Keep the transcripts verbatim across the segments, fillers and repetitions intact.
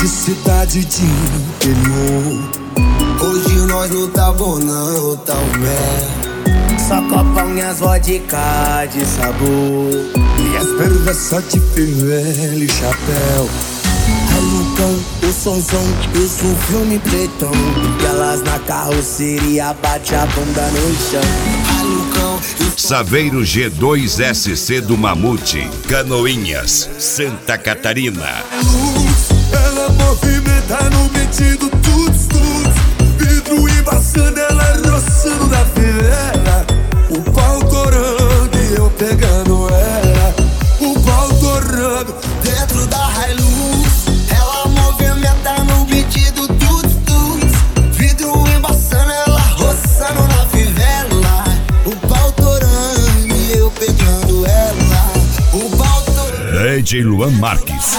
de cidade de interior. Hoje nós não tá bom não, tá o mel. Só copão e as vodka de sabor. E as perversas de fivela e chapéu. Ai Lucão, o sonzão, isso um filme pretão. E elas na carroceria bate a bunda no chão. Ai Lucão, Saveiro G dois S C do Mamute, Canoinhas, Santa Catarina. Ela movimenta no metido tuts tuts. Vidro embaçando, ela roçando na fivela. O pau torando e eu pegando ela. O pau torando dentro da Hilux. Ela movimenta no metido tuts tuts. Vidro embaçando, ela roçando na fivela. O pau torando e eu pegando ela. O pau torando. D J Luan Marques.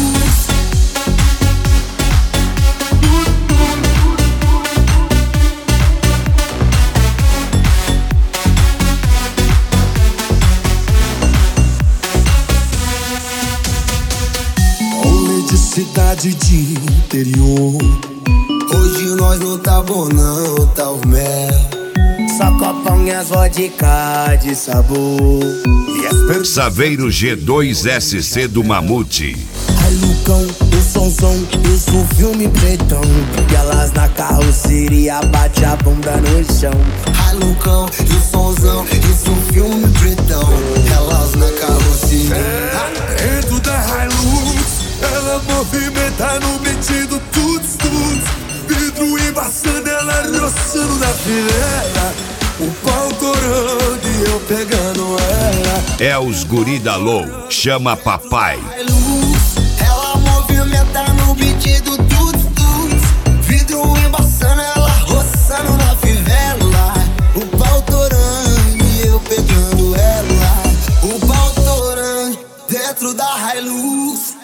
de cidade de interior. Hoje nós não tá bom não, tá o mel. Só copão e as vodka de sabor. E as per... Saveiro G dois S C do Mamute. Ai Lucão, o sonzão, isso um filme pretão. E elas na carroceria bate a bunda no chão. Ai Lucão, e o sonzão, isso um filme pretão. Elas na carroceria é, dentro da Hilux. Ela movimenta no metido tuts tuts. Vidro embaçando, ela roçando na fivela. O pau torando e eu pegando ela. É os guri da Low, chama papai. Ela movimenta no metido tuts tuts. Vidro embaçando, ela roçando na fivela. O pau torando e eu pegando ela. O pau torando dentro da Hilux.